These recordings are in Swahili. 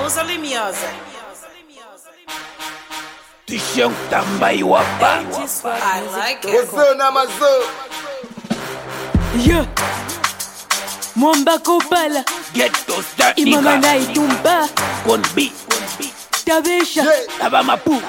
Tishon tambai wapa. I like it. Yeah. Mwamba kopala Get to start imama na nigga. itumba Kon beat. tabesha Aba mapu.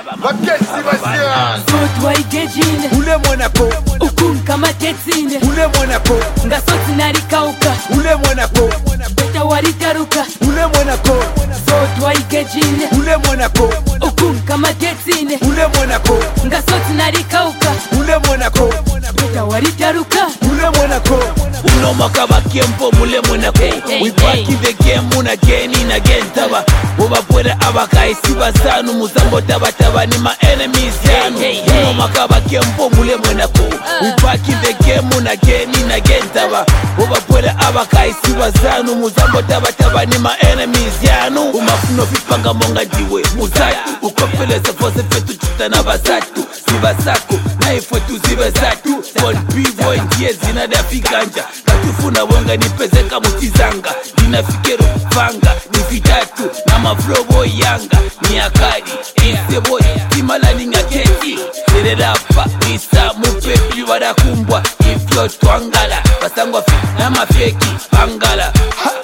Zotwa igejine Ule Monaco, ukun kama tetsine ule Monaco, ngasoti narikauka ule Monaco, beta waritaruka ule Monaco, Zotwa igejine ule Monaco, ukun kama tetsine ule Monaco, ngasoti narikauka ule Monaco, beta waritaruka ule Monaco. Uno makaba kiempo mule Monaco. hey, We back in the game muna again in again taba. Oba pwede abakai siba sanu muzambo taba taba ni ma enemies yanu. Uno makaba kiempo mule Monaco. We back in the game muna again in again taba. Oba pwede abakai siba sanu muzambo taba taba ni ma enemies yanu. Umafuno vipanga monga jiwe muzatu. Ukopele sefose fetu chitana basatu. Siba saku na ifwetu zibe zatu. Von pivo ndiye zina da figanja. Katufuna wonga nipezeka mutizanga. Dinafikero fanga nifitatu na maflobo yanga. Ni akadi isebo timala ninga keti. Sererapa isa mupepi wadakumbwa. Ifyo twangala basangwa fi na mafeki pangala.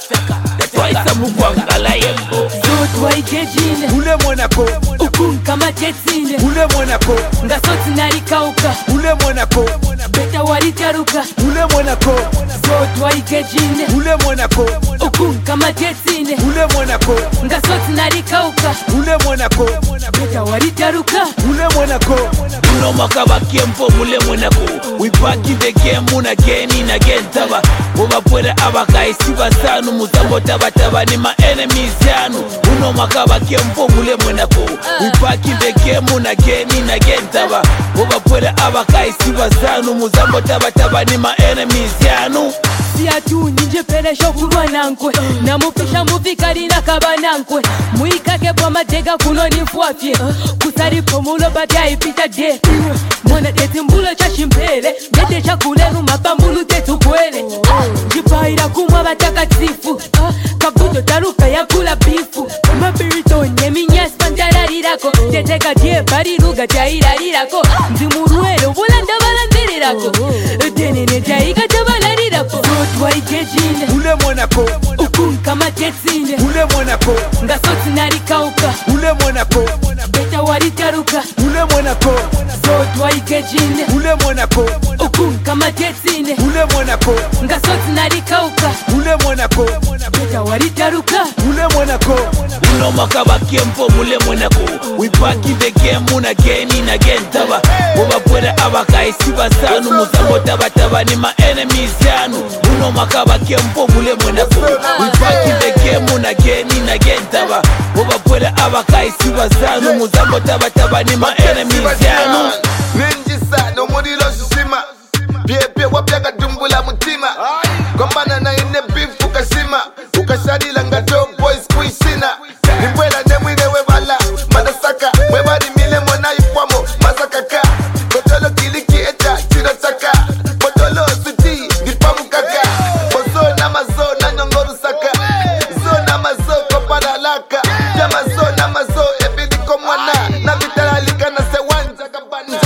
Twaisa mugwangala yembo. Zotwa igejine Ule Monaco, ukun kama tetsine ule Monaco, ngasoti narikauka ule Monaco, beta waritaruka ule Monaco, Zotwa igejine ule Monaco, ukun kama tetsine ule Monaco, ngasoti narikauka ule Monaco, beta waritaruka ule Monaco. Uno makaba kiempo mule Monaco. We back in the game muna again in again taba. Oba pwede abakai siba sanu muzambo taba taba ni ma enemies yanu. Uno makaba kiempo mule Monaco. We back in the game muna again in again taba. Oba pwede abakai siba sanu muzambo taba taba ni ma enemies yanu. Siatu ninje pele shokulwa nankwe namupisha muvikali nakaba nankwe muikake bwa matega kuno nifuafye kusari pomulo bata ipita de mwana tetimbulo cha shimpele mete chakulenu mapambulu tetukwele jipaira kumwa batakatifu kabuto taruka ya kula bifu mabirito nyeminyas pantaralirako teteka die bariruga tairarirako nzimuruelo bulanda balandirirako tenene taika tabalalirako Zotwa igejine Ule Monaco, ukun kama tetsine ule Monaco, ngasoti narikauka ule Monaco, beta waritaruka ule Monaco, Zotwa igejine ule Monaco, ukun kama tetsine ule Monaco, ngasoti narikauka ule Monaco, beta waritaruka ule Monaco. Uno makaba kiempo mule Monaco. We back in the game muna again in again taba. Oba pwede abakai siba sanu muzambo taba taba ni ma enemies yanu. Uno makaba kiempo mule Monaco. We back in the game muna again in again taba. Oba pwede abakai siba sanu muzambo taba taba ni ma enemies yanu. Ninjisa no muriro shishima Pie wapya kadumbula mutima Kombana na ine beef ukashima Ukashadila nga dope boys kuishina Nimbwela nemwine webala Madasaka Mwebadi mile mwana ikwamo Masakaka Kotolo kiliki eta chino chaka Kotolo suti Nipamu kaka Bozo na mazo na nyongoru saka Zo na mazo kopara laka Jama zo na mazo ebidi komwana Na vitaralika na sewanja kabana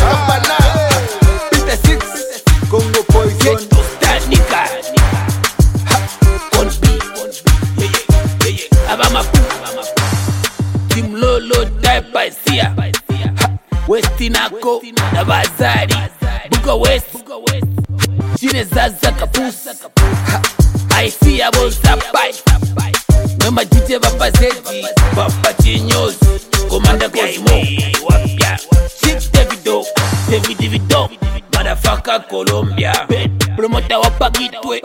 Peter Six Congo Poison. Get to start nigga. Kon beat. Yeah. Aba mapu. Team Lolo type sia. Westinako na Bazari. Buga West. Chine Zaza Kapusa. I see a bonsa pai. Memba DJ Baba Zedi. Baba Genius. Commander Cosmo. Wapia. Chick Davido. Davido. Motherfucker Colombia. Promoter wapagitwe.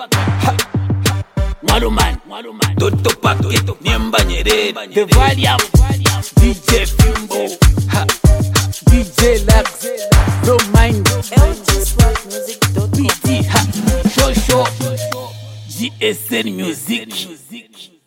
Maluman. Toto Paketo. Niemba Nyerere. The Valium. DJ Fimbo. DJ Lux. Don't mind. BT. Show. GSN Music.